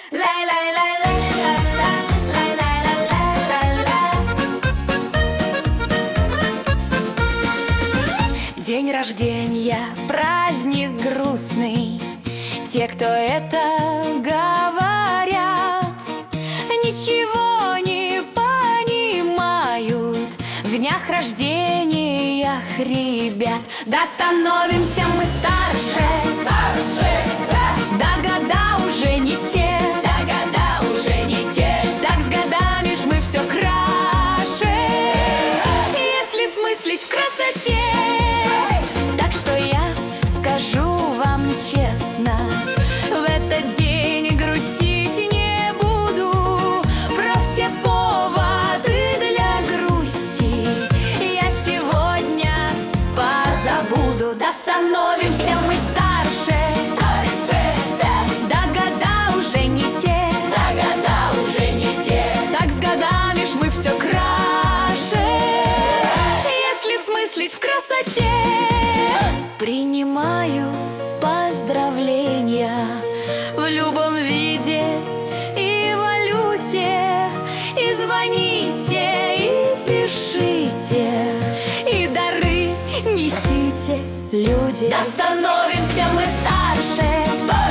День рождения, праздник грустный. Те, кто это говорят, ничего не понимают в днях рождениях ребят. Да становимся мы старше, да года уже не те, так с годами ж мы все краше, если смыслить в красоте. Так что я скажу вам честно, в этот день грустить не буду. Про все поводы для грусти я сегодня позабуду. Да становимся мы старше, да года уже не те, так с годами ж мы все краше, если смыслить в красоте. Принимаю поздравления в любом виде и валюте. И звоните, и пишите, и дары несите, люди. Да становимся мы старше,